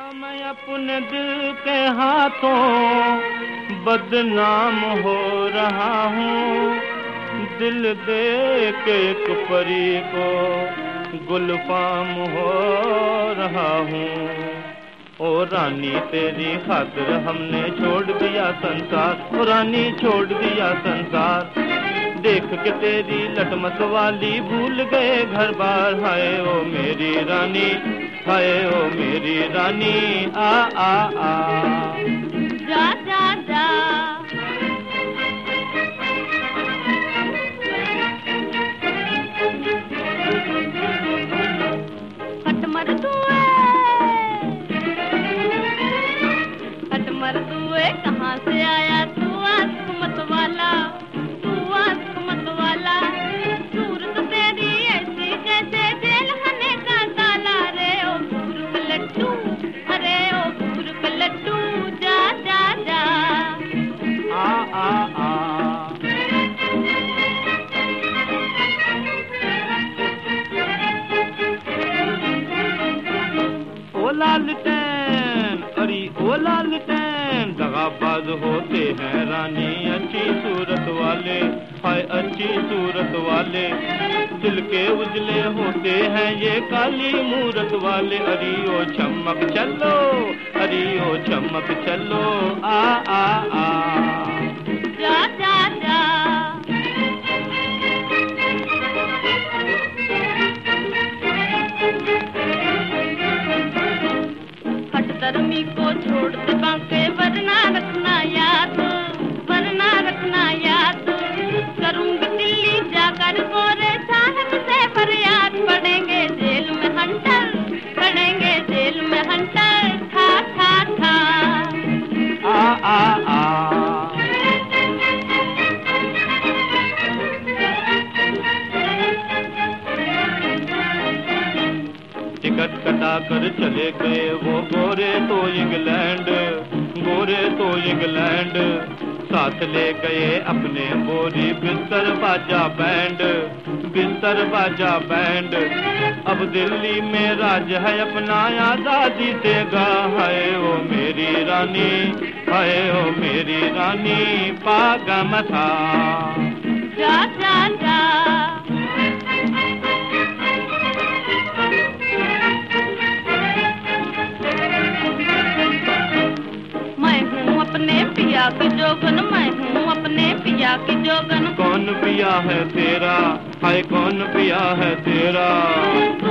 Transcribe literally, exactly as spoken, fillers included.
मैं अपने दिल के हाथों बदनाम हो रहा हूँ, दिल दे के एक परी को गुलफाम हो रहा हूँ। ओ रानी तेरी खातिर हमने छोड़ दिया संसार, ओ रानी छोड़ दिया संसार, देख के तेरी लटमस वाली भूल गए घर बार। हाय ओ मेरी रानी, हाय ओ मेरी रानी, आ आ आ जा जा जा हट मर दुए, हट मर दुए, कहाँ से आया तू आंख मत वाला, तू आंख मत वाला, सूरत तेरी ऐसी जैसे जेल खाने का ताला। रे ओ पूर्व लड्डू, अरे ओ पूर्व लड्डू, जा जा जा आ आ आ ओ लालटेन, अरे ओ लालटेन, दगाबाज होते हैं रानी अच्छी सूरत वाले, हाय अच्छी सूरत वाले, दिल के उजले होते हैं ये काली मूरत वाले। अरे ओ चमक चलो, अरे ओ चमक चलो, आ आ आ जा जा जा हट धर्मी को छोड़ दे बांके, वरना रखना याद, वरना रखना याद, करूंगी दिल्ली जाकर गोरे साहब से फरियाद। पड़ेंगे जेल में हंटर, पड़ेंगे जेल में हंटर, था था था आ आ आ टिकट कटा कर चले गए वो गोरे तो इंग्लैंड, गोरे तो इंग्लैंड, साथ ले गए अपने बोरी बिस्तर बाजा बैंड, बिस्तर बाजा बैंड। अब दिल्ली में राज है अपना आजादी देगा। हाय ओ मेरी रानी, हाय ओ मेरी रानी, पागा मथा जा जा जा मैं हूँ अपने पिया की जोगन, मैं हूँ अपने पिया की जोगन। कौन पिया है तेरा, हाय कौन पिया है तेरा?